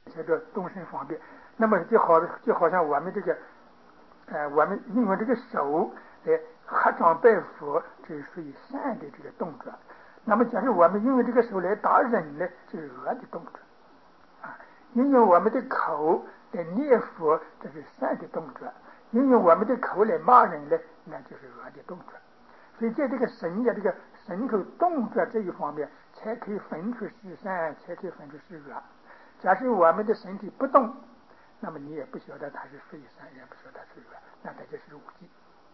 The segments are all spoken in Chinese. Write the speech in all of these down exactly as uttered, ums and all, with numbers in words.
叫做动身方便。那么就好就好像我们这个，呃，我们运用这个手来合掌拜佛，这是属于善的这个动作。那么假如我们运用这个手来打人呢，这是恶的动作。啊，运用我们的口来念佛，这是善的动作；运用我们的口来骂人呢，那就是恶的动作。所以在这个神呀，这个神口动作这一方面，才可以分出是善，才可以分出是恶。假使我们的身体不动，那么你也不晓得它是属于善，也不晓得是恶，那它就是无记。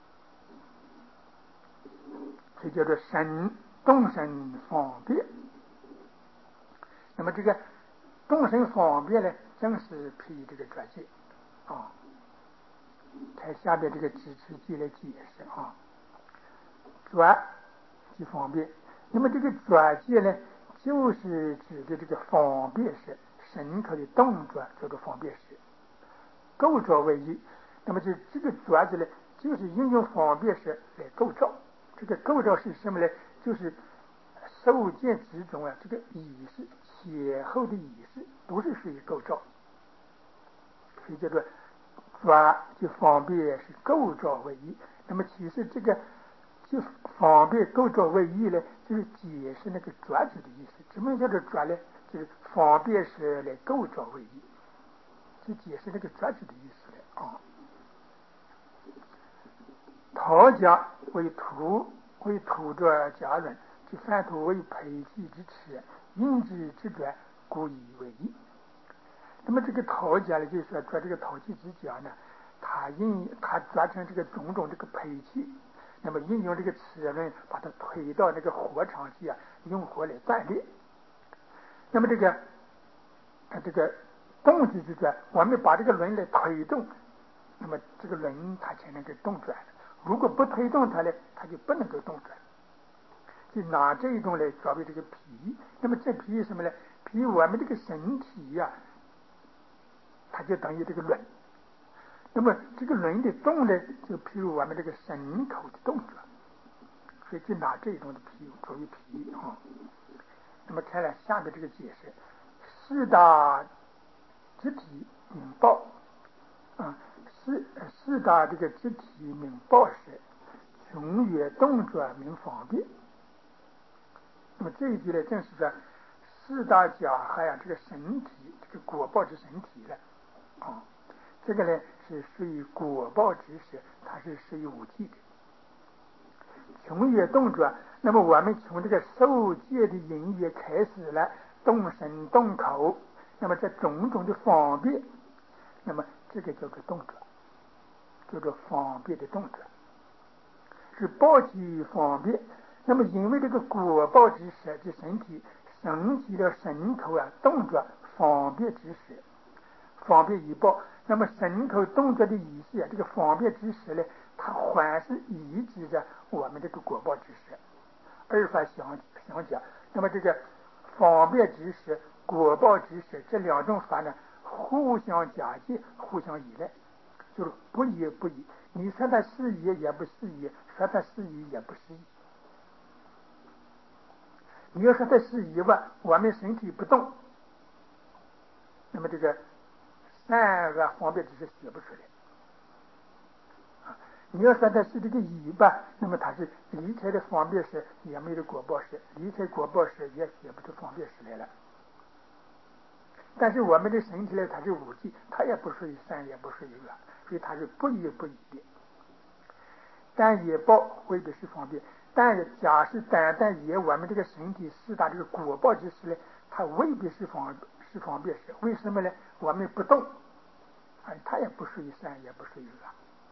所以叫做神动身方便。那么这个动身方便呢，正是披这个觉界啊。看下面这个支持句来解释啊。觉即方便，那么这个觉界呢，就是指的这个方便识，神口的动作叫做方便识，构造为一。那么就这个觉字呢，就是应用方便识来构造。这个构造是什么呢？就是受见之中啊，这个意识前后的意识都是属于构造，所以叫做觉就方便是构造为一。那么其实这个就方便构造为一呢，就是解释那个觉字的意思。什么叫做觉呢？就是方便是来构造为一，就解释那个觉字的意思了啊。陶家为土为土着家人，即凡土为培气之持，因之之觉，故以为一。那么这个陶家呢，就是说做这个陶器之家呢，他应他做成这个种种这个培器，那么应用这个齿轮把它推到那个火场去啊，用火来锻炼。那么这个啊这个动之之转，我们把这个轮来推动，那么这个轮它才能够动转。如果不推动它呢，它就不能够动转。就拿这一种来作为这个皮，那么这皮是什么呢？皮我们这个身体呀、啊，它就等于这个轮。那么这个轮的动呢，就譬如我们这个神口的动作，所以就拿这一种的皮作为皮啊。那么看了下面这个解释，四大肢体名报啊，四四大这个肢体名报时，穷越动作名方便。那么这一句呢，正是说四大假合呀，这个身体，这个果报之身体了啊。这个呢是属于果报之时，它是属于无记的。穷越动作，那么我们从这个受戒的因缘开始了，动身动口，那么这种种的方便，那么这个叫做动作，叫做方便的动作，是报其方便。那么因为这个果报之时的身体升起了神口啊动作方便之时，方便一报。那么神口动作的意思啊，这个方便之时呢，它还是抑制着我们这个果报之时，二法相相加。那么这个方便之时、果报之时这两种法呢，互相加接，互相依赖，就是不依不依。你说它是依也不是依，说它是依也不是依。你要说它是依吧，我们身体不动，那么这个善恶方便之时写不出来。你要说它是这个疑吧，那么它是离开的方便时也没有果报时，离开果报时也写不出方便时来了。但是我们的身体呢，它是无记，它也不属于善，也不属于恶，所以它是不依不依的。但也报未必是方便，但假使单单以我们这个身体四大这个果报之时呢，它未必是方是方便时。为什么呢？我们不动，哎，它也不属于善，也不属于恶。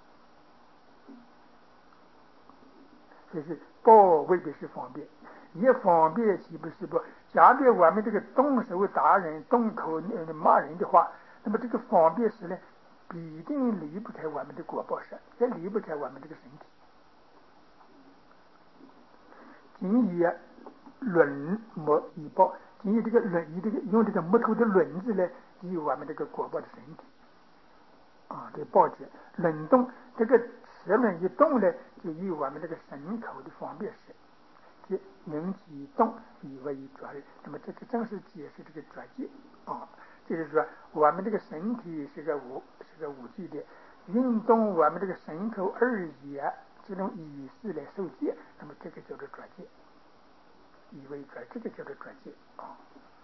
就是报未必是方便，也方便岂不是不？假如我们这个动手打人、动口骂人的话，那么这个方便时呢，必定离不开我们的果报时，也离不开我们这个身体。仅以轮木以报，仅以这个轮，以这个用这个木头的轮子呢，以我们这个果报的身体啊，这个报纸轮动，这个齿轮一动呢，就以我们这个神口的方便时，即引起动以为觉人。那么这个正是解释这个觉界啊。 就是说我们这个身体是个无是个无记的，运动我们这个身口二眼这种意识来受戒，那么这个叫做转戒，以为转，这个叫做转戒啊。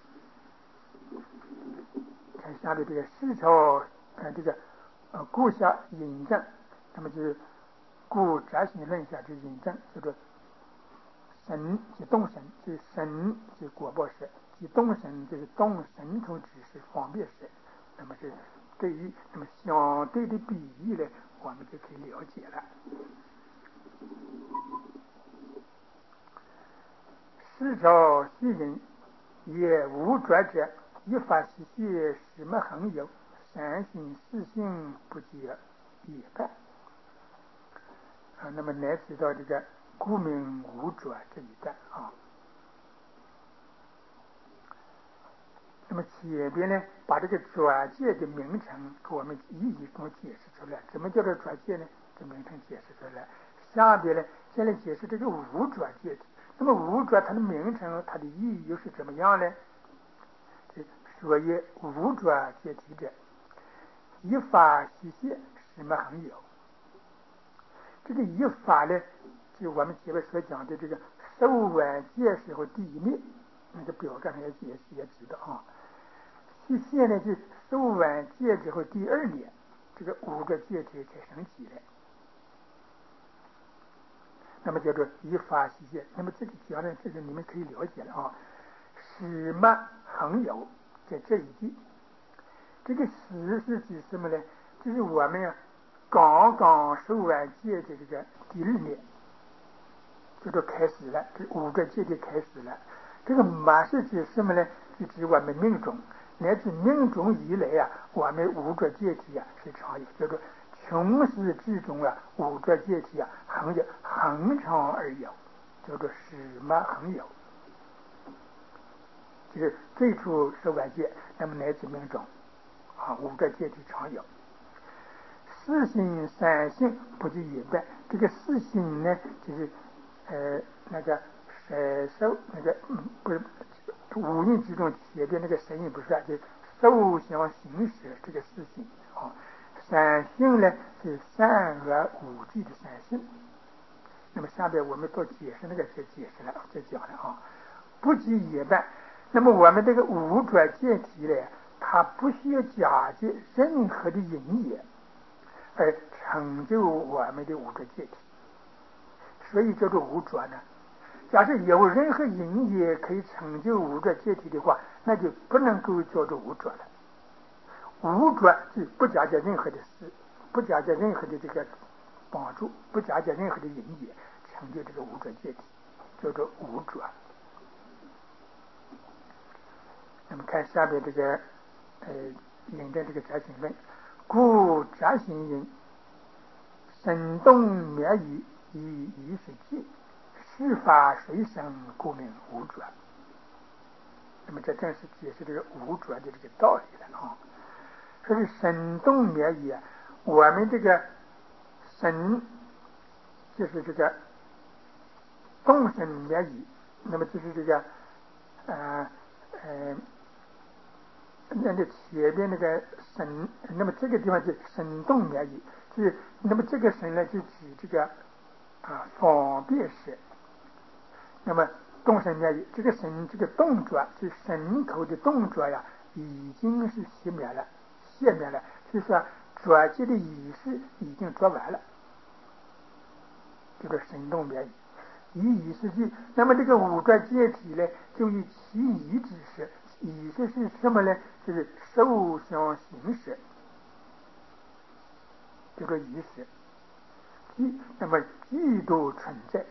看下面这个四朝，看这个呃故下引证，那么就是故摘心论下就引证，叫做神即动神，就是神即果报时，即动神就是动神口指示方便时，那么是对于那么相对的比喻呢，我们就可以了解了。世朝昔人也无转者，一法习气什么恒有，三心四性不解也败。啊，那么来提到这个故名无转这一段啊。那么前边呢，把这个转戒的名称给我们一一给我解释出来，怎么叫做转戒呢？这名称解释出来。下边呢，先来解释这个无转戒体。那么无转它的名称，它的意义又是怎么样呢？所以无转戒体者，一法习现，什么恒有？这个一法呢，就我们前面所讲的这个受完戒时候第一念，那个表上也也也知道啊。习现呢，就受完戒之后第二年，这个五个戒体才升起来。那么叫做一法习现。那么这个讲呢，这个你们可以了解了啊。什么恒有？在这一句，这个时是指什么呢？就是我们刚刚受完戒的这个第二年，这就开始了，这五个戒就开始了。这个马是指什么呢？就指我们命中，乃至命中以来啊，我们五个戒体啊是常有，叫做穷时之中啊，五个戒体啊恒有，恒常而有，叫做始末恒有。就是最初受完戒，那么乃至命中啊，五个戒体常有。四心三性不及也败。这个四心呢，就是呃那个呃受那个嗯不是五蕴之中前边那个神也不是啊，就是受想行识这个四心啊。三性呢是善恶五俱的三性。那么下边我们做解释那个再解释了，再讲了啊。不及也败。那么我们这个五转戒体呢，它不需要假借任何的因缘而成就我们的五个戒体，所以叫做无转呢。假设有任何因缘可以成就五个戒体的话，那就不能够叫做无转了。无转是不假借任何的事，不假借任何的这个帮助，不假借任何的因缘成就这个五个戒体，叫做无转。那么看下面这个呃引证这个摘心论，故摘心云：生动灭语以以是戒，事法随生，故名无转。那么这正是解释这个无转的这个道理了啊。说是生动灭语啊，我们这个生就是这个动生灭语，那么就是这个呃呃。那这前边那个神，那么这个地方就神动灭语，就是那么这个神呢，就指这个啊方便时。那么动神灭语，这个神这个动作，就神口的动作呀，已经是熄灭了，熄灭了，就是说转接的仪式已经做完了，这个神动灭语。以仪式具，那么这个五个戒体呢，就以其仪之事。仪式是什么呢？就是受想行识，这个仪式。即那么既都存在。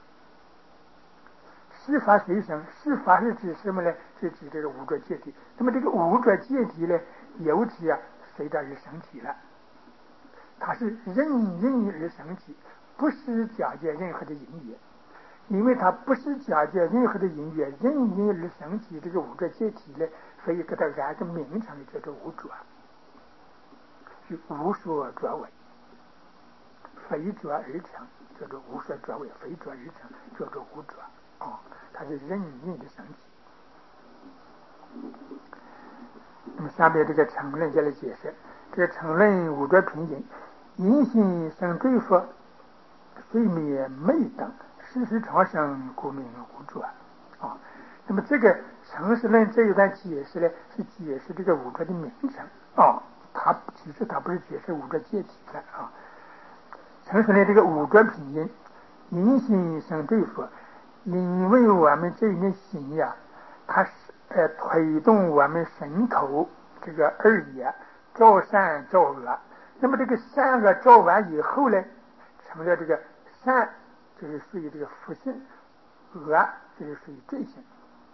事法随生，事法是指什么呢？是指这个五个戒体。那么这个五个戒体呢，由此啊随着而生起了，它是任因而生起，不是假借任何的因缘。因为它不是假借任何的因缘，任因而生起这个五个戒体呢，所以给它安个名称叫做无转，是无所转为，非转而成，叫做无所转为，非转而成，叫做无转啊，它是任因的生起。那么下边这个成论就来解释，这个成论五浊平静，因心生对佛，睡眠昧等，事实长生，故名无浊啊。那么这个成实论这一段解释呢，是解释这个五浊的名称啊，它其实它不是解释五浊解体的啊。成实论这个五浊平静，因心生对佛，因为我们这一念心呀，它是呃推动我们身口这个二业造善造恶。那么这个善恶造完以后呢，成了这个善就是属于这个福性，恶就是属于罪性。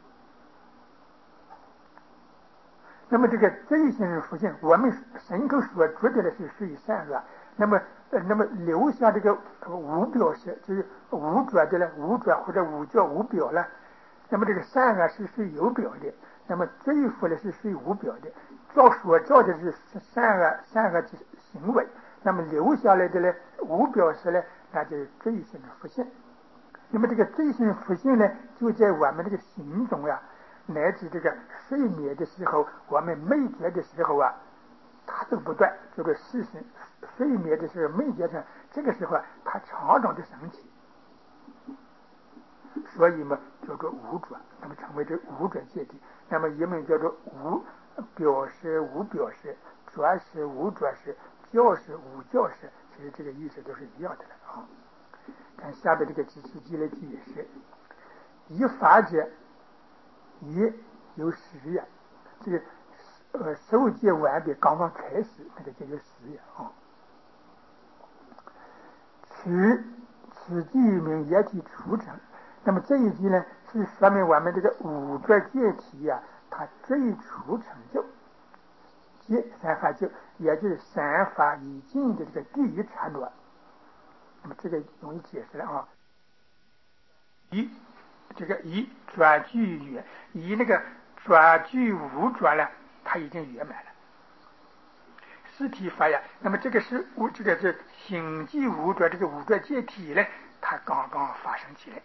那么这个罪性福性，我们身口所做的是属于善恶。那么呃那么留下这个无表示，就是无浊的了，无浊或者无教无表了。那么这个善恶是属于有表的，那么罪福呢是属于无表的。造所造的是善恶善恶的行为，那么留下来的呢无表示呢，那就是罪性的福性。那么这个罪性福性呢，就在我们这个心中呀，乃至这个睡眠的时候，我们寐觉的时候啊，它都不断，这个事情睡眠的时候寐觉上，这个时候啊，它常常的升起，所以嘛叫做无浊，那么成为这无浊界体。那么原文叫做无表示无表示，浊是无浊是，教是无教是，其实这个意思都是一样的了啊。看下边这个知识记来解释，以法者，也有实也，这个呃受戒完毕刚刚开始，那个叫做实也啊。此此句名液体出成，那么这一句呢，是说明我们这个五浊戒体呀、啊，它最初成就，戒三法就，也就是三法已尽的这个第一刹那。那么这个容易解释了啊。以这个以转句圆，以那个转句无转了，它已经圆满了。实体法呀，那么这个是无这个是心即无转，这个无转解体呢，它刚刚发生起来。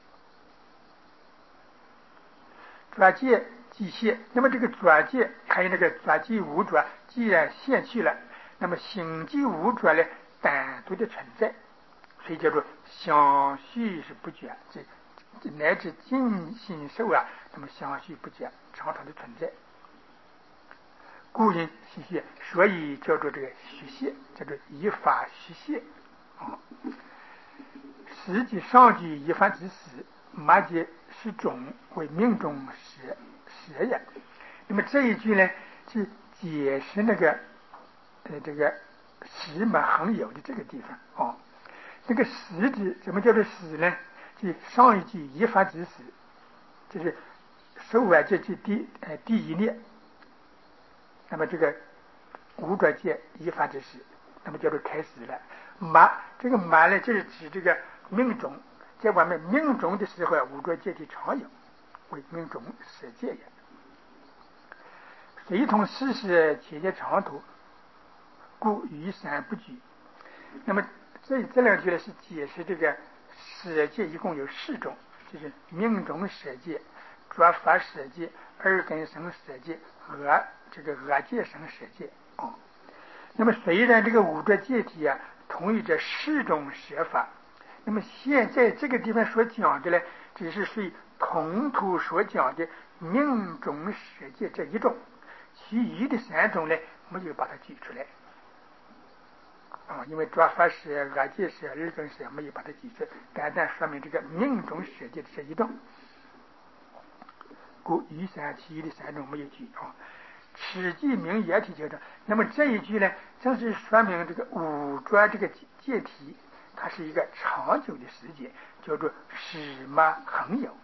转界即现，那么这个转界还有那个转即无转，既然现去了，那么心即无转呢，单独的存在，所以叫做相续是不绝，这乃至尽心受啊，那么相续不绝，常常的存在。故因虚现，所以叫做这个虚现，叫做以法虚现啊。实际上句一法之实，马节是种为命中实实也。那么这一句呢，是解释那个呃这个实嘛恒有的这个地方啊。这个实质什么叫做实呢？就上一句一法之实，就是受完戒句第呃第一列。那么这个无浊戒一法之实，那么叫做开始了。马这个马呢，就是指这个命中，在我们命中的时候啊，无浊戒体常有，为命中舍戒也。随同事实且见长途，故于三不拘。那么这这两句呢，是解释这个舍戒一共有四种，就是命中舍戒、浊法舍戒、二根生舍戒、恶这个恶戒生舍戒啊、哦。那么虽然这个五浊戒体啊同于这四种舍法，那么现在这个地方所讲的呢，只是属于同图所讲的命中舍戒这一种，其余的三种呢没有把它举出来。啊，因为浊法舍、恶戒舍、二根舍没有把它举出来，单单说明这个命中舍戒的这一种，故余三其余的三种没有举啊。此句名液体阶段，那么这一句呢，正是说明这个五浊这个戒体，它是一个长久的时间，叫做始末恒有。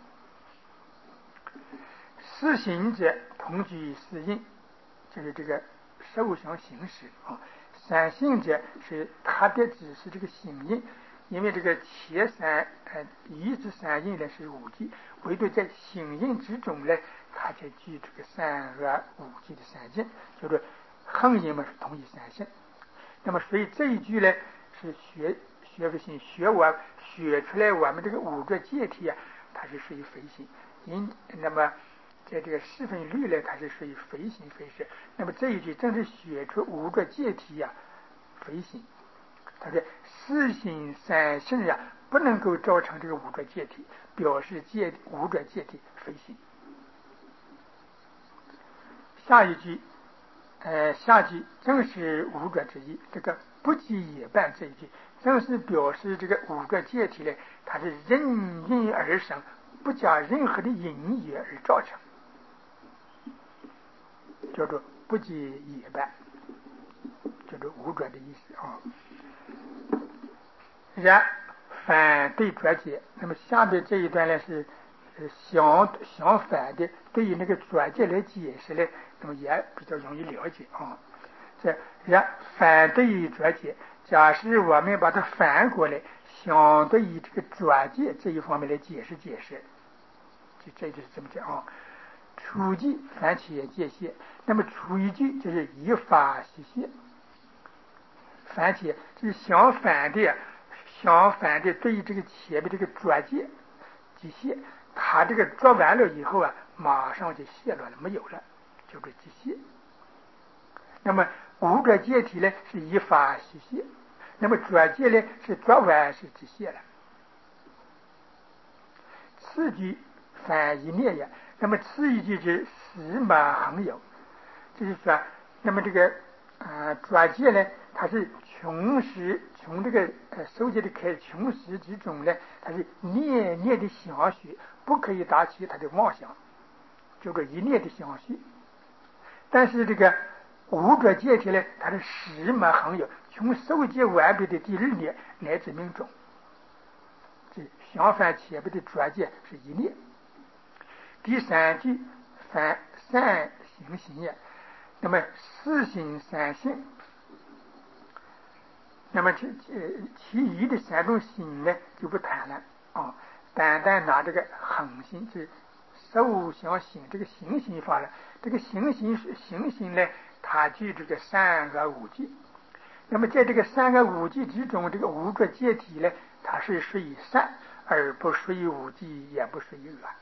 四行者同居四印，就是这个受想行识啊。三性者是它的只是这个行印，因为这个前三呃一至三印呢是五戒，唯独在行印之中呢，它才具这个三恶五戒的三境，叫做恒印嘛是同一三性。那么所以这一句呢是学学不行，学我学出来我们这个五浊戒体啊，它是属于非心。因那么在这个四分律呢，它是属于非行非事。那么这一句正是写出五浊界体呀、啊，非行。他说四行三性呀、啊，不能够造成这个五浊界体，表示界五浊界体非行。下一句，呃，下句正是五浊之一。这个不及也半这一句，正是表示这个五浊界体呢，它是任因而生，不加任何的因缘而造成，叫做不及也半，叫做五浊的意思啊。然反对浊界，那么下边这一段呢是相相反的，对于那个浊界来解释呢，那么也比较容易了解啊。这然反对于浊界，假使我们把它反过来，相对于这个浊界这一方面来解释解释，就这就是这么讲啊。初句反且界限，那么初一句就是依法实现，反且就是相反的。相反的，对于这个前面这个浊界极限，它这个做完了以后啊，马上就泄落了，没有了，就是极限。那么五浊界体呢是依法实现，那么浊界呢是做完是极限了。次句反一念也，那么次一句是实马恒有，就是说，那么这个啊浊界呢，它是穷时从这个呃收集的开穷时之中呢，它是念念的相续，不可以达起它的妄想，叫做一念的相续。但是这个五浊界体呢，它是实马恒有，从收集完毕的第二念乃至命中，这相反前面的浊界是一念。第三句反善行行也，那么四行三性，那么其其余的三种行呢就不谈了啊，单单拿这个恒心，就是受想行这个行行法了。这个行行是行行呢，它具这个三个五句。那么在这个三个五句之中，这个五浊界体呢，它是属于善，而不属于五句，也不属于恶。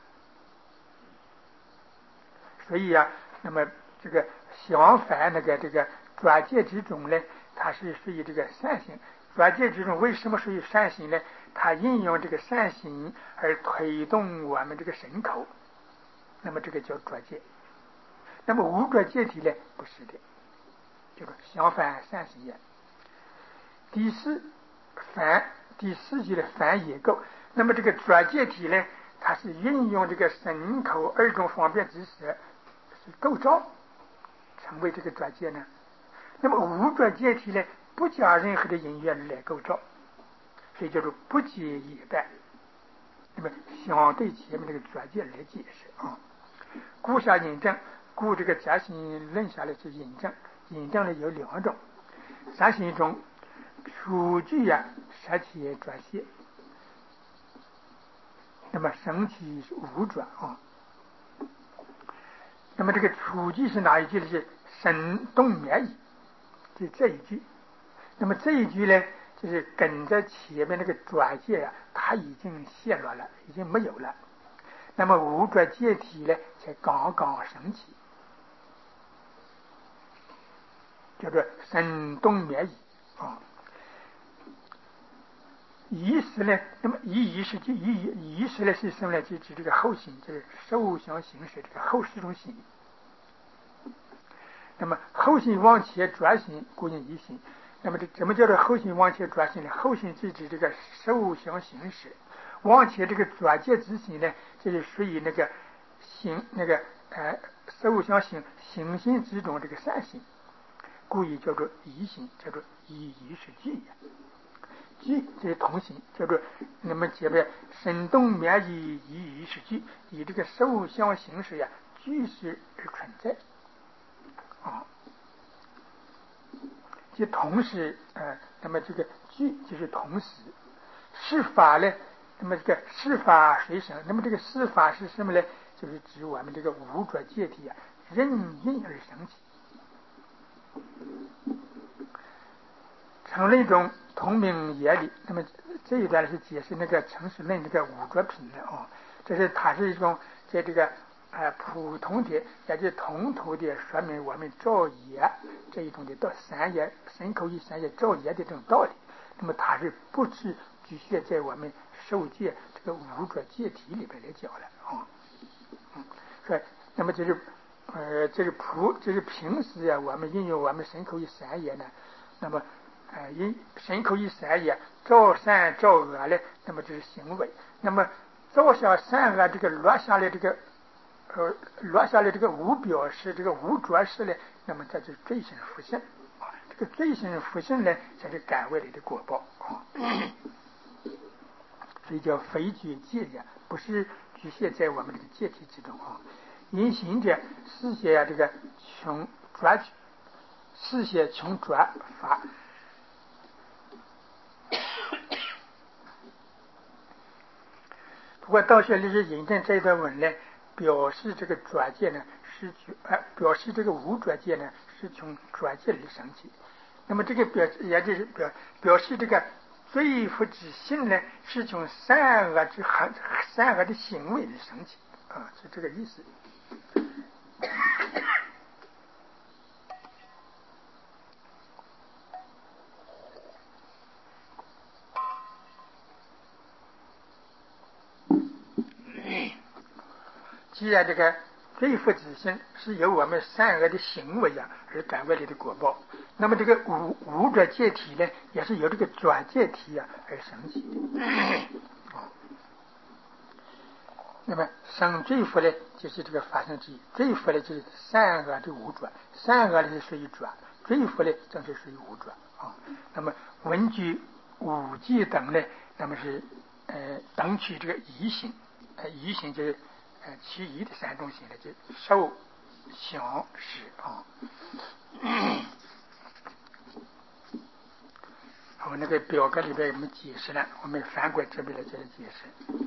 所以啊，那么这个相反那个这个浊界之中呢，它是属于这个善行。浊界之中为什么属于善行呢？它应用这个善行而推动我们这个神口，那么这个叫浊界。那么无浊界体呢，不是的，就是相反善行也。第四反第四句的反也构，那么这个浊界体呢，它是运用这个神口二种方便之舌是构造成为这个浊界呢。那么无浊界体呢，不加任何的因缘来构造，所以叫做不解也半。那么相对前面这个浊界来解释啊，故下引证，故这个杂行论下来是引证，引证呢有两种，杂行中初句呀实起浊界，那么升起是无浊啊。那么这个初句是哪一句呢？是神动灭矣，就这一句。那么这一句呢，就是跟着前面那个浊界啊，它已经泄落了，已经没有了。那么无浊界体呢，才刚刚升起，叫做神动灭矣啊。意识呢，那么以意识就以意识呢是什么呢？就指这个后行，就是受想行识这个后四种行。那么后行往前转行，故应一行。那么这怎么叫做后行往前转行呢？后行是指这个受想行识，往前这个转界之行呢，这就属于那个行那个呃受想行行行之中这个善行，故意叫做一行，叫做以意识具。具这是同行，叫做那么前面生动灭以以意识具，以这个受想行识呀具实而存在啊。即同时呃，那么这个具就是同时，是法呢，那么这个是法随生，那么这个是法是什么呢？就是指我们这个无浊界体啊，任因而生起。成论中同名也理，那么这一段是解释那个成实论这个五浊品的啊，这是它是一种在这个呃普通的，也就是通途的，说明我们造业这一种的到三业身口意三业造业的这种道理。那么它是不是局限在我们受戒这个五浊戒体里边来讲了啊？嗯，说那么这是呃这是普这是平时呀、啊，我们应用我们身口意三业呢，那么呃因身口意三业造善造恶呢，那么这是行为，那么造下善恶这个落下来这个呃落下来这个无表示这个无着实呢，那么这就是罪性福性。这个罪性福性呢，才是感为来的果报啊，所以叫非觉戒也，不是局限在我们这个戒体之中啊。因行者事先呀，这个穷转事先穷转法，不过道学历史引证这一段文呢，表示这个转戒呢是觉，呃，表示这个无转戒呢是从转戒里升起。那么这个表也就是表表示这个罪福之性呢，是从善恶之行善恶的行为里升起啊，是这个意思。既然这个罪福之性是由我们善恶的行为啊而感为来的果报，那么这个无无转戒体呢，也是由这个转戒体啊而升起的。那么生罪福呢，就是这个发生之一；罪福呢，就是善恶的无转，善恶呢是属于转，罪福呢正是属于无转啊。那么文具、五戒等呢，那么是呃等取这个疑行，呃疑行就是呃其余的三种行呢，就受、想、识啊。我那个表格里边我们解释了，我们翻过这边来再来解释。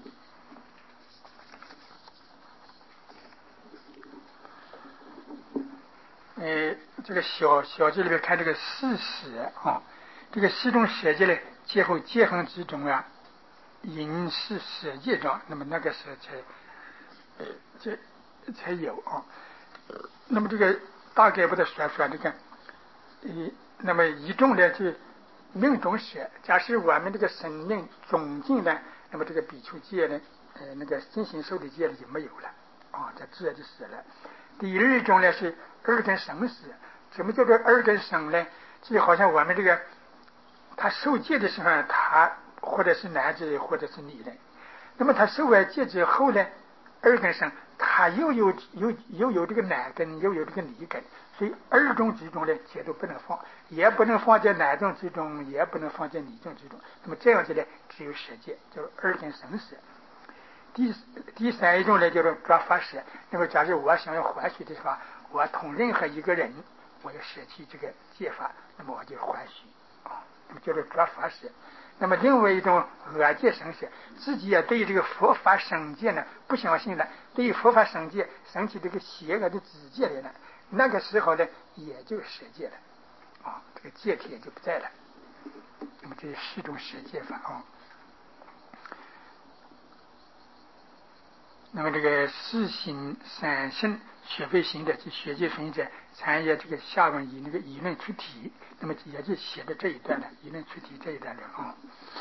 呃，这个小小节里面看这个四舍啊，这个四种舍戒呢，结后结恒之中啊，因是舍戒章，那么那个时候才呃这才有啊。那么这个大概不得说说这个，呃，那么一种呢就命中舍，假使我们这个生命总尽呢，那么这个比丘戒呢，呃，那个心行受的戒呢就没有了啊，这自然就死了。第二种呢是二根生死，什么叫做二根生呢？就好像我们这个他受戒的时候，他或者是男子或者是女人，那么他受完戒之后呢，二根生，他又有又又有这个男根，又有这个女根，所以二种之中呢，戒都不能放，也不能放在男种之中，也不能放在女种之中。那么这样子呢，只有舍戒，叫二根生死。第第三一种呢，叫做抓法舍。那么，假如我想要还许的话，我同任何一个人，我要舍弃这个戒法，那么我就还许啊，那么叫做抓法舍。那么，另外一种恶戒生舍，自己也对于这个佛法生戒呢不相信了，对于佛法生戒生起这个邪恶的知戒来了，那个时候呢，也就舍戒了啊，这个戒体也就不在了。那么，这是四种舍戒法啊。那么这个四行三圣学费行者及学界分者参与这个下文以那个议论出题，那么也就写的这一段了，议论出题这一段了啊。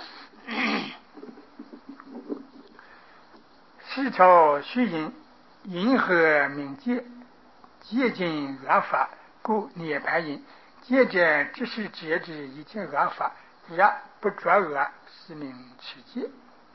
四朝虚因，因何名戒？戒尽恶法，故涅槃因。戒者只是戒之一切恶法，若不作恶，是名持戒。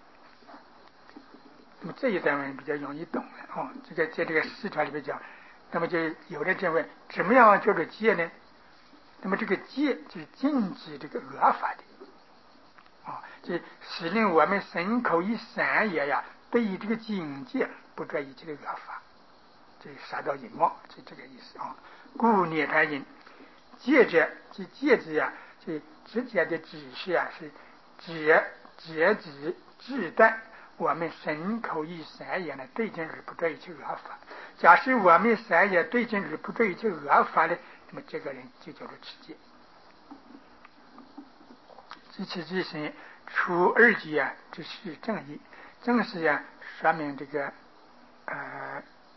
那么这一段文比较容易懂了哦。这个在这个四条里面讲，那么就有人就问，怎么样叫做戒呢？那么这个戒就是禁止这个恶法的啊，就使令我们身口意三业呀，对于这个境界不做一切的恶法，这杀到淫妄，就这个意思啊。故涅槃因，戒者即戒指呀，这直接的指示啊，是指截止制断我们身口意三业呢对境而不做一切恶法。假使我们三业对境而不做一切恶法呢，那么这个人就叫做持戒。知持之身，除二戒啊，这是正义。正是呀，说明这个呃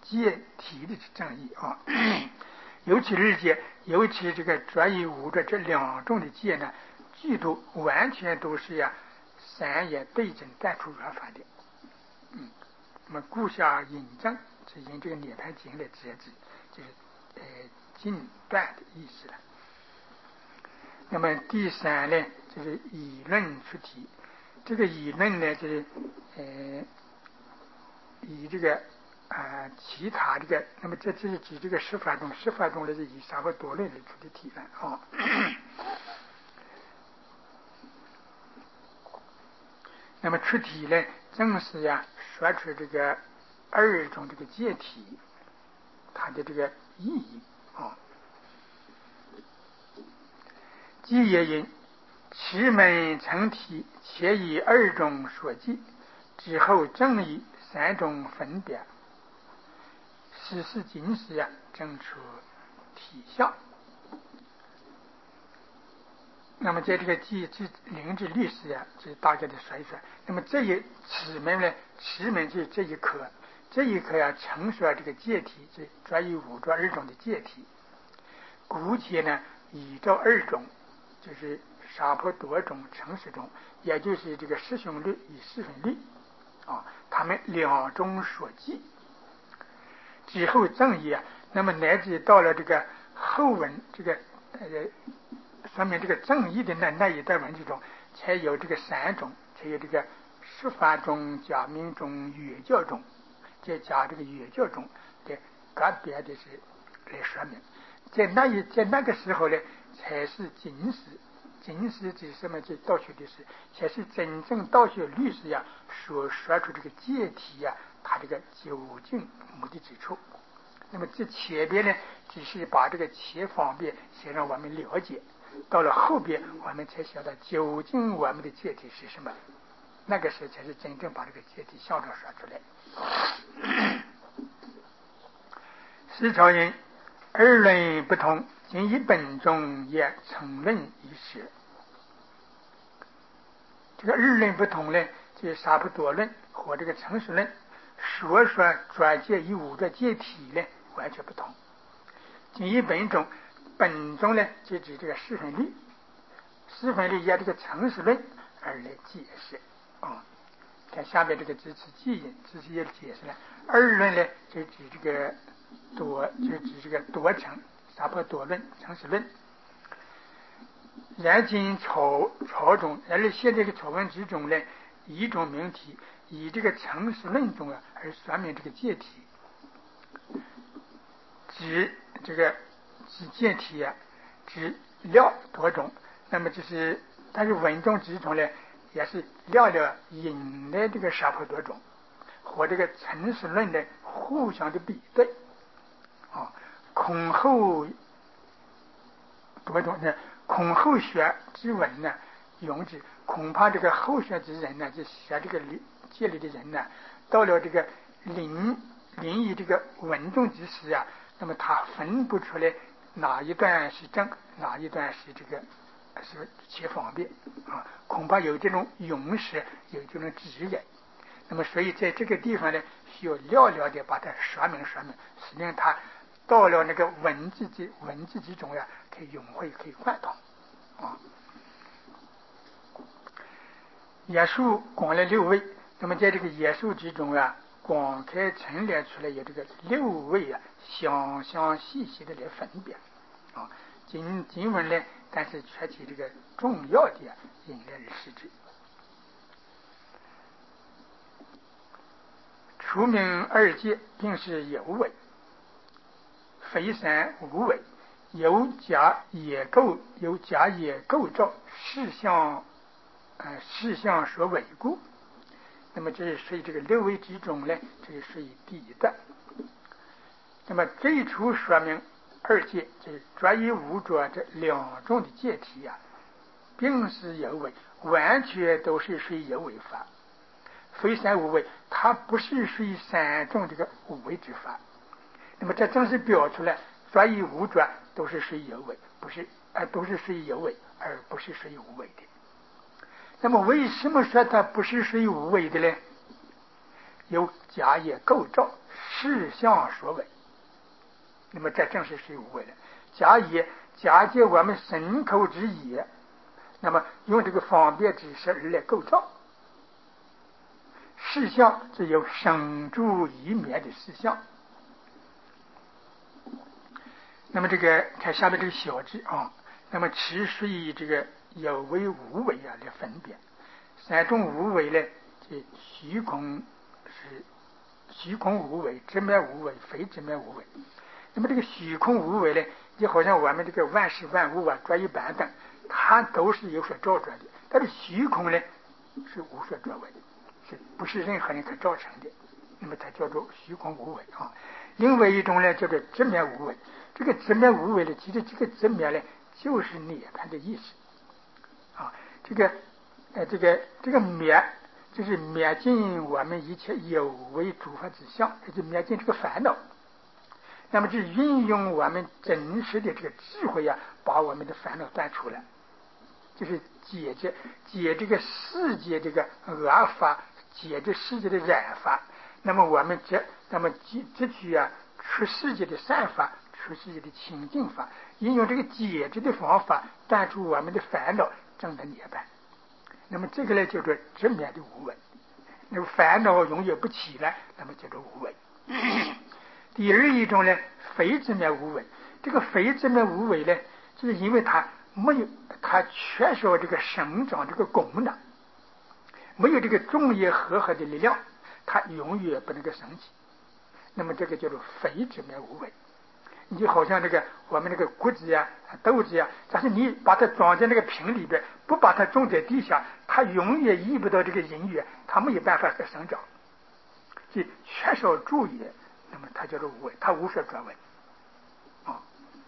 解体的正义啊。尤其日解，尤其这个专一无着这两种的解呢，句读完全都是呀三言对症淡出约法的。嗯，那么故下引证是引这个涅槃经来折指，就是呃尽断的意思了。那么第三呢，就是议论出题。这个议论呢，就是呃以这个啊、呃、其他这个，那么这这是指这个十法中，十法中呢是以沙婆多论来出的题了啊。那么出题呢，正是呀说出这个二种这个解题它的这个意义啊。即也因持门成题，且以二种所记，之后正以三种分别，实是今时呀正出体相。那么在这个记之灵智律师啊，就大概的说一说。那么这一此门呢，此门就是这一课，这一课呀，成说这个解题，就专以五着二种的解题。姑且呢，依照二种，就是沙婆多种、成实种，也就是这个师兄律与师分律啊，他们两种所记之后正义啊，那么乃至到了这个后文这个呃。说明这个正义的那那一段文字中，才有这个三种，才有这个十法中、假名中、约教中，再加这个约教中的个别的是来说明。在那一在那个时候呢，才是经史，经史指什么？就道学的事，才是真正道学律师呀所说出这个解题呀，他这个究竟目的之处。那么这前边呢，只是把这个前方面先让我们了解。到了后边，我们才晓得究竟我们的解题是什么。那个时候才是真正把这个解题象征说出来。史朝云：二论不同，今一本中也承认一事。这个二论不同呢，就是沙婆多论和这个成实论所说专解与五个解题呢，完全不同。今一本中。本中呢，就指这个四分律，四分律以这个成实论而来解释啊。看下面这个支持记引，支持也解释了。二论呢，就指这个多，就指这个多成沙婆多论、成实论。然今草草中，而现在这个草文之中呢，一种命题以这个成实论中啊，而说明这个解题，指这个。指解题啊，指料多种，那么就是但是文中之中呢，也是料料引来这个沙婆多种和这个成实论的互相的比对啊。孔后多种呢，孔后学之文呢，用之恐怕这个后学之人呢，就学这个戒律的人呢，到了这个临临于这个文中之时啊，那么他分不出来。哪一段是正，哪一段是这个是且方便啊？恐怕有这种勇士，有这种直人。那么，所以在这个地方呢，需要寥寥的把它说明说明，使令他到了那个文字之文字之中呀，可以融会，可以贯通啊。野树广了六位，那么在这个野树之中啊，广开陈列出来有这个六位啊，详详细细的来分别啊。经经文呢，但是缺起这个重要的引来而示之。除名二界，并是有为，非三无为，有假也构，有假也构造事项，呃，事项所为故。那么这是属于这个六位之中呢，这是属于第一段。那么这一处说明二界，就是专一无着这两种的解题啊，并是有为，完全都是属于有为法，非三无为，它不是属于三种这个无为之法。那么这正是表出来专一无着都是属于有为，不是呃都是属于有为，而不是属于无为的。那么为什么说它不是属于无为的呢？有假也构造事相所为。那么这正是谁无为了？假也假借我们身口之也，那么用这个方便之事而来构造。事相只有生住一灭的事相。那么这个看下面这个小字啊，那么持属于这个有为无为啊来分辨。三种无为呢，这虚空是虚空无为，直灭无为，非直灭无为。那么这个虚空无为呢，就好像我们这个万事万物啊，作一板等，它都是有所造作的。但是虚空呢，是无所作为，是不是任何人可造成的？那么它叫做虚空无为啊。另外一种呢，叫做直灭无为。这个直灭无为呢，其实这个直灭呢，就是涅槃的意思啊。这个呃，这个这个灭，就是灭尽我们一切有为诸法之相，也就灭尽这个烦恼。那么，这运用我们真实的这个智慧呀、啊，把我们的烦恼断除了，就是解决解这个世界这个恶法，解这世界的染法。那么我们这那么汲取啊，出世界的善法，出世界的清净法，运用这个解决的方法，断除我们的烦恼，证得涅槃。那么这个呢，叫做直灭的无为。那么烦恼永远不起来，那么叫做无为。第二一种呢，非直灭无为。这个非直灭无为呢，就是因为它没有，它缺少这个生长这个功能，没有这个众业和合的力量，它永远不能够升起。那么这个叫做非直灭无为。你就好像这个我们那个谷子呀、豆子呀，但是你把它装在那个瓶里边，不把它种在地下，它永远遇不到这个营养，它没有办法可生长，所以缺少助业，那么它叫做无为，它无所作为啊。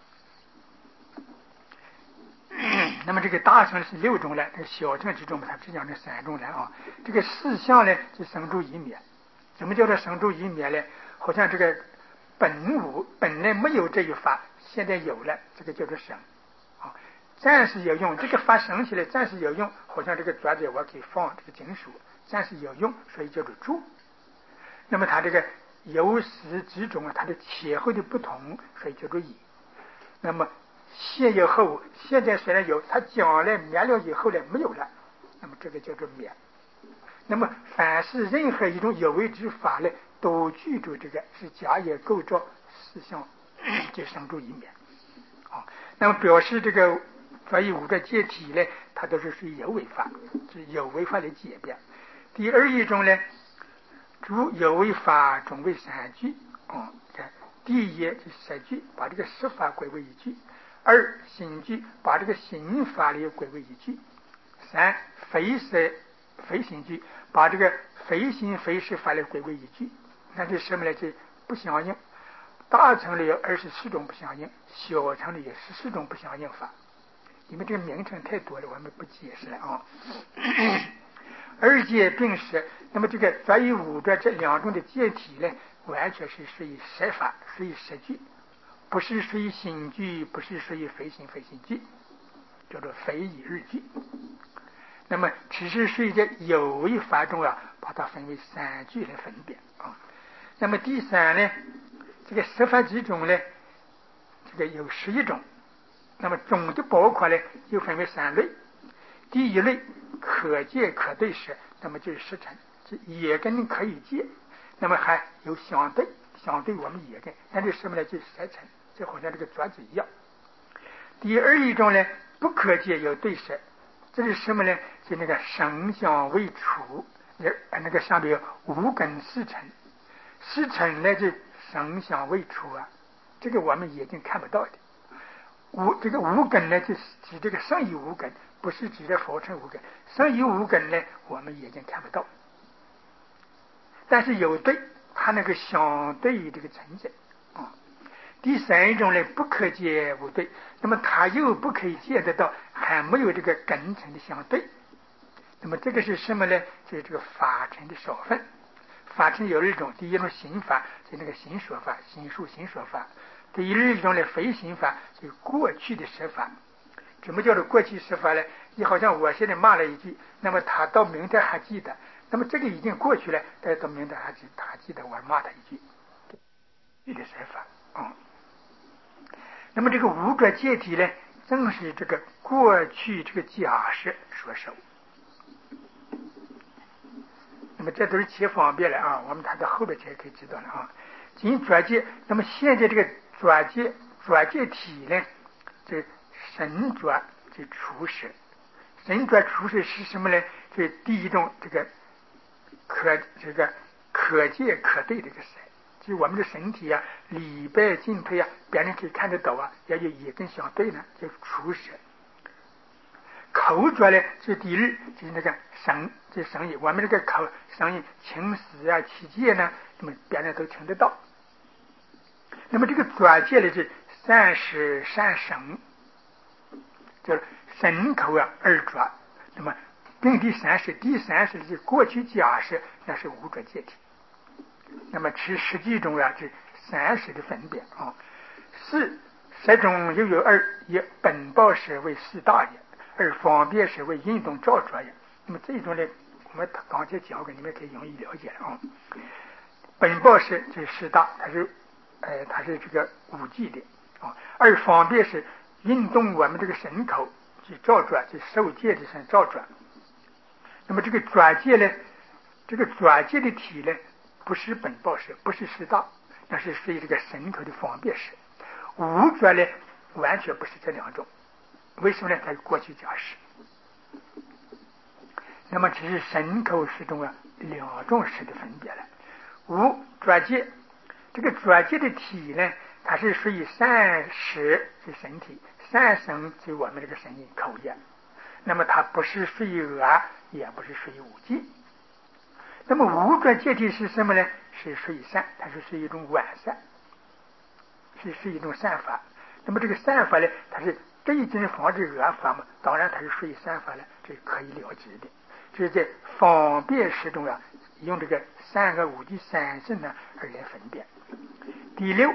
那么这个大乘是六种呢，这个小乘之中它只讲这三种了啊。这个四相呢，就生住一灭。什么叫做生住一灭呢？好像这个本无本来没有这一法，现在有了，这个叫做生啊。暂时有用，这个法生起来暂时有用，好像这个桌子我可以放这个金属，暂时有用，所以叫做住。那么它这个有始之中啊，它的前后的不同，所以叫做已。那么现有后，现在虽然有，它将来灭了以后呢，没有了，那么这个叫做灭。那么凡是任何一种有为之法呢，都具足这个是假也构造事相，就生住一灭啊。那么表示这个所以五个解体呢，它都是属于有为法，是有为法的解别。第二一种呢，诸有为法总为三句啊。第一是十句，把这个十法归为一句；二行句，把这个行法里归为一句；三非十非行句，把这个非行非十法来归为一句。那这什么呢？这不相应。大乘里有二十四种不相应，小乘里有十四种不相应法。因为这个名称太多了，我们不解释了啊。二界并实，那么这个所以五个这两种的解体呢，完全是属于实法，属于实句，不是属于行句，不是属于非行非行句，叫做非一日句。那么只是属于这有为法中啊，把它分为三句来分辨啊。那么第三呢，这个十法之中呢，这个有十一种，那么总的包括呢，又分为三类。第一类可戒可对识，那么就是十尘，是也根可以戒，那么还有相对，相对我们也根，那这什么呢？就是十尘，就好像这个桌子一样。第二一种呢，不可戒有对识，这是什么呢？就那个生相未除，那那个上面有无根四尘，四尘呢就生相未除啊，这个我们眼睛看不到的。无这个无根呢，就是指这个生于无根，不是指的佛尘无根。生于无根呢，我们眼睛看不到，但是有对，它那个相对于这个存在啊。第三一种呢，不可见无对，那么它又不可以见得到，还没有这个根尘的相对。那么这个是什么呢？就是这个法尘的少分。法尘有二种，第一种行法，就那个行说法，行数行说法。第二种呢，非行法，就是过去的说法。什么叫做过去说法呢？你好像我现在骂了一句，那么他到明天还记得，那么这个已经过去了，但是到明天还记他记得我骂他一句。 义的说法啊。那么这个无着介体呢，正是这个过去这个假设所受。那么这都是且方便了啊，我们谈到后边才可以知道了啊。仅转介，那么现在这个转介转介体呢，这神转这除实，神转除实是什么呢？这第一种这个可这个可见可对这个神，就是我们的身体啊，里外进退啊，别人可以看得到啊，也有也跟相对呢，就除实。口转呢是第二，就是那个声，这声音，我们这个口声音清实啊、起见呢，那么别人都听得到。那么这个转介呢是三十三声，就是神口啊二转。那么并第三是第三是是过去假设，那是无转介体。那么其实际中啊是三十的分别啊，四十中又有二，一本报时为四大也。而方便是为运动照着也。那么这一种呢，我们刚才讲过，你们可以容易了解了啊。本报是这四大，它是，呃，它是这个五季的啊。而方便是运动我们这个神口去照转，去受戒的神照转。那么这个转戒呢，这个转戒的体呢，不是本报时，不是四大，那是属于这个神口的方便时。无转呢，完全不是这两种。为什么呢？它是过去假设。那么只是神口识中啊两种识的分别了。无转介，这个转介的体呢，它是属于三识是身体，三声是我们这个声音口业。那么它不是属于耳，也不是属于五界。那么无转介体是什么呢？是属于散，它是属于一种晚散，是是一种散法。那么这个散法呢，它是这一种防止恶法嘛，当然它是属于散法了，这是可以了解的。这是在方便识中啊，用这个三个五的三圣呢而来分辨。第六，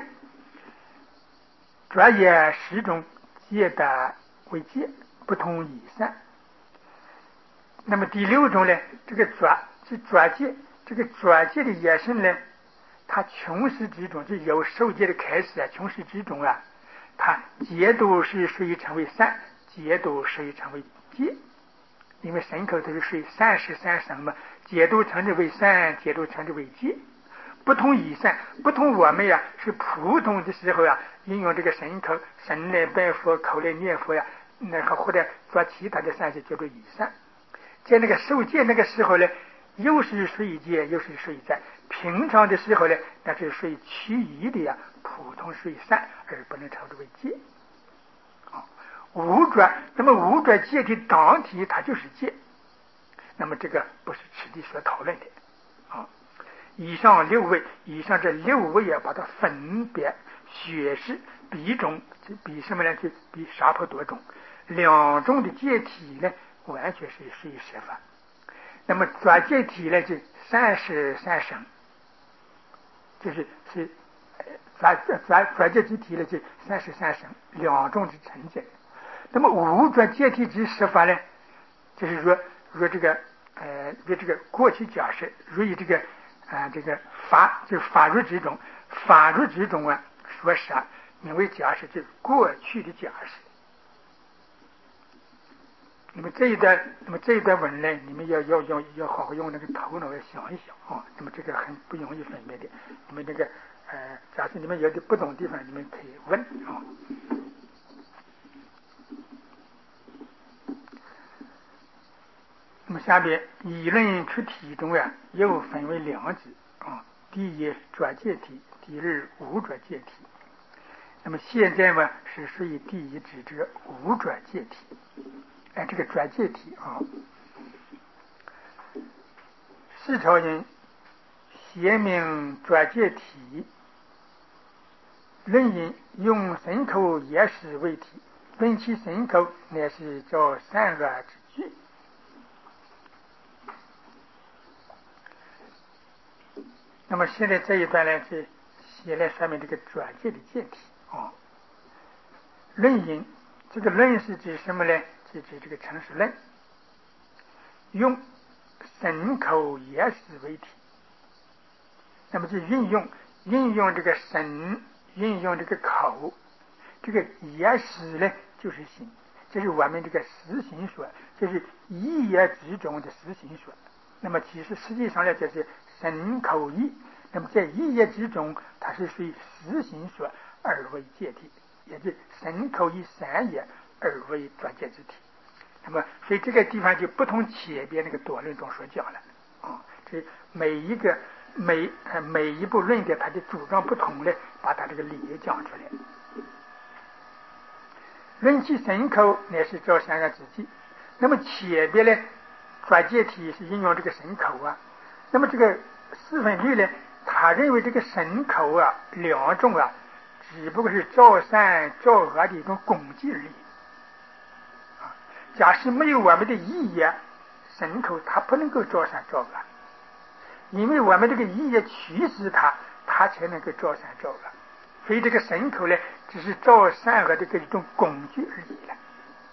转也十种界的为界，不同以散。那么第六种呢，这个转是转界，这个转界的也是呢，它穷始之中，就有受界的开始啊，穷始之中啊。它节度是属于成为散，节度属于成为戒，因为神口都是属于散十三声嘛，节度称之为散，节度称之为戒。不同以散，不同我们呀是普通的时候呀，运用这个神口，神来拜佛，口来念佛呀，那个或者做其他的善事叫做以散。在那个受戒那个时候呢，又是属于戒，又是属于散。平常的时候呢，那是属于其余的呀，普通属于散，而不能称之为戒。啊，无转，那么无转戒的当体，它就是戒。那么这个不是此地所讨论的。啊，以上六位，以上这六位啊，把它分别学识比种，就比什么呢？就比杀破多种。两种的戒体呢，完全是属于十法。那么转戒体呢，就三十三声。就是是转转转介之体呢，就三十三声，两种的成见。那么无转介体之十法呢，就是说说这个呃，说这个过去假设，如以这个啊、呃、这个法，就是法律之中，法律之中啊，说实啊，因为假设就是过去的假设。那么这一段，那么这一段文呢，你们要要要要好好用那个头脑要想一想啊。那么这个很不容易分辨的。你们这个呃，假设你们有的不懂的地方，你们可以问啊。那么下边议论出题中啊，又分为两级啊。第一转介体，第二无转介体。那么现在嘛，是属于第一指之无转介体。哎，这个转介体啊，四朝人邪名转介体，论引用神口也是为体，论其神口乃是叫三个之句。那么现在这一段呢，是写来说明这个转介的介体啊。论引，这个论是指什么呢？是指这个诚实论，用神口也是为体。那么就运用运用这个神，运用这个口，这个言实呢就是心，这是我们这个实行说，就是一言之中的实行说。那么其实实际上呢，就是神口意。那么在一言之中，它是属于实行说而为界体，也就是神口意三言而为转介之体。那么所以这个地方就不同前边那个多论中所讲了啊，这每一个每每一部论点它的主张不同的，把它这个理由讲出来。论其神口乃是照三个之际，那么前边呢转介体是应用这个神口啊，那么这个四分律呢，他认为这个神口啊两种啊，只不过是照善照恶的一种工具而已。假使没有我们的意业，神口它不能够照善照恶，因为我们这个意业驱使它，它才能够照善照恶。所以这个神口呢，只是照善恶的这种工具而已了。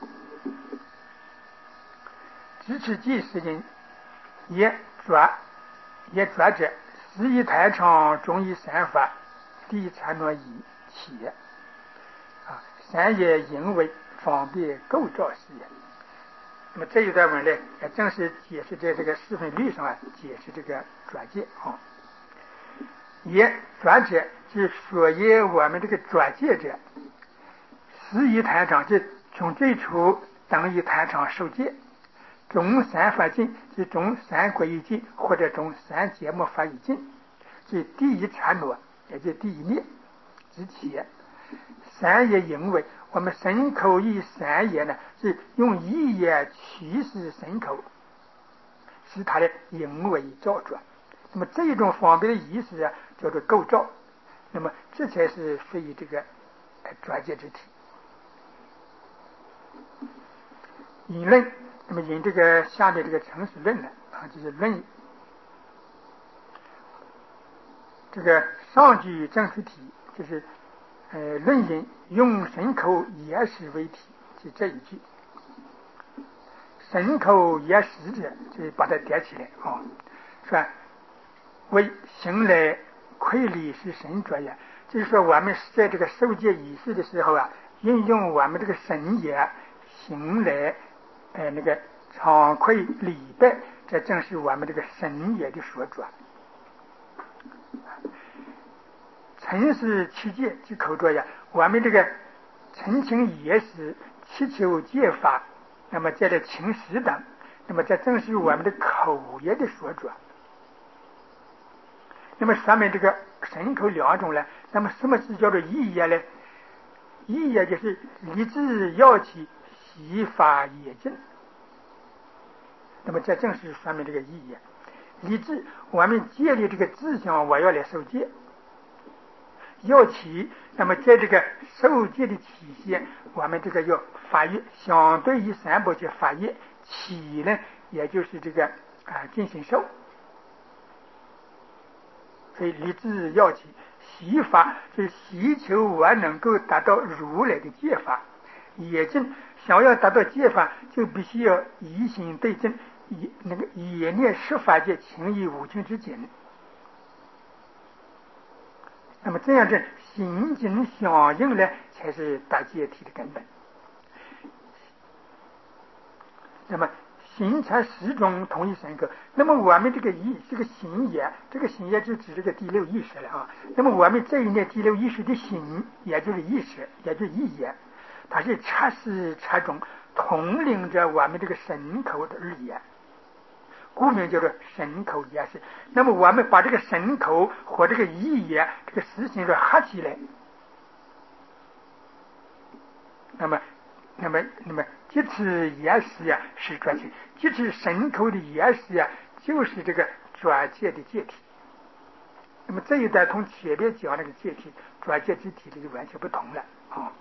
支持即是人也转也转者，十一台场中以三法，第一禅诺以起啊，三也因为方便构造事业。那么这一段文呢，也正是解释在这个四分律上啊，解释这个转介啊。也转者是所言我们这个转介者，十一坛场就从最初等于坛场受戒，中三法进即中三归一进，或者中三节目法一进，即第一禅罗，也就第一念之起。三也因为我们神口意三也呢，是用一也驱使神口，使它的因为造作。那么这一种方便的意思啊，叫做构造。那么这才是属于这个转介之体。引论，那么引这个下面这个陈实论呢啊，就是论这个上句正出体，就是呃论引用神口也使为体，就这一句。神口也使者，就把它叠起来啊，说为行来亏理是神作也，就是说我们在这个受戒仪式的时候啊，运用我们这个神也行来呃那个惭愧礼拜，这正是我们这个神也的所作。陈是七戒即口作呀，我们这个陈情也是祈求戒法，那么在这请使等，那么这正是我们的口业的所作。那么上面这个神口两种呢，那么什么是叫做意业呢？意业就是立志要起习法也正，那么这正是上面这个意业。立志我们戒律这个志向，我要来受戒，要起，那么在这个受戒的期限，我们这个要发愿，相对于三宝戒发愿，起呢也就是这个啊进行受。所以立志要起，习法就是祈求我能够达到如来的戒法，也正想要达到戒法，就必须要一心对正，以那个也念十法界情义五境之境。那么这样子心境相应呢，才是大戒体的根本。那么行禅十种同一神口，那么我们这个意这个行也，这个行也就指这个第六意识了啊。那么我们这一念第六意识的行，也就是意识，也就是意也，它是察识察中统领着我们这个神口的而已，故名叫做神口也是。那么我们把这个神口和这个意也这个实行的合起来，那么那么那么即此也是呀，是转介；即此神口的也是呀，就是这个转介的介体。那么这一段同前面讲那个介体转介之体的就完全不同了啊。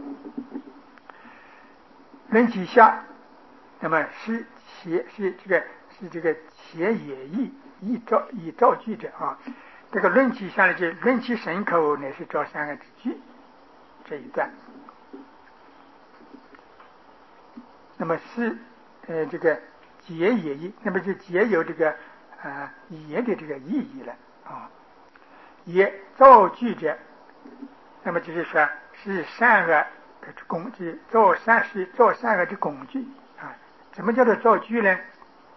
论其下，那么是前是这个是这个前也意意造意造句者啊。这个论其下呢，就论其神口乃是照三个之句这一段。那么是呃这个结也意，那么就结有这个啊也的这个意义了啊。 也造具者，那么就是说是善恶的工具，造善是造善恶的工具啊。怎么叫做造具呢？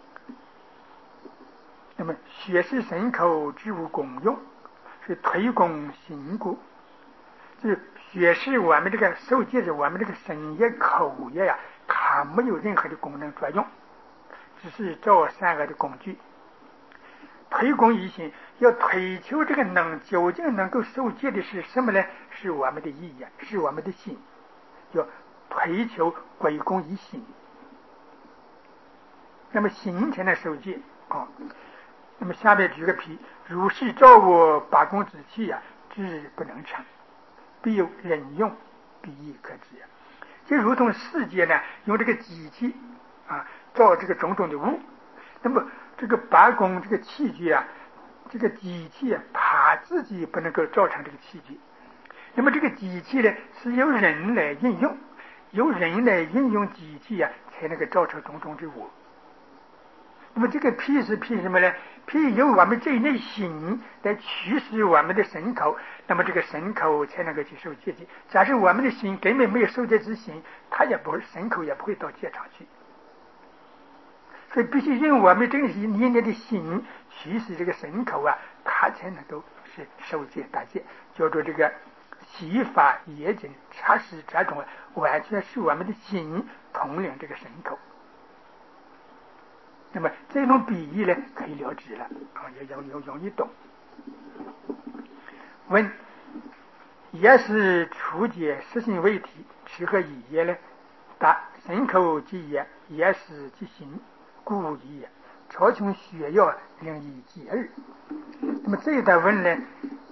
那么血是神口之物功用，是推广行故。就是血是我们这个受戒者，我们这个身业口业呀，它没有任何的功能作用，只是造善恶的工具。推广一心，要推求这个能究竟能够受戒的是什么呢？是我们的意愿，是我们的心，要推求归功于心。那么心才能受戒啊。那么下面举个譬，如是照我八功之气呀、啊，知不能成，必有人用，必亦可知。就如同世界呢，用这个机器啊，造这个种种的物。那么这个八功这个器具啊，这个机器啊，它自己不能够造成这个器具。那么这个机器呢，是由人来运用，由人来运用机器啊，才能够造成种种之物。那么这个譬是譬什么呢？譬由我们这一类心来驱使我们的神口，那么这个神口才能够去受戒体。假设我们的心根本没有受戒之心，它也不会神口也不会到戒场去。所以必须用我们这个一念念的心驱使这个神口啊，它才能够是受戒达戒，叫做这个洗法业经察识这种，完全是我们的心统领这个神口。那么这种比喻呢，可以了知了啊，也容容容易懂。问：也是初解实性为体，持何以也呢？答：神口即也，也是即心，故亦也。超穷血药，令以解耳。那么这一段问呢，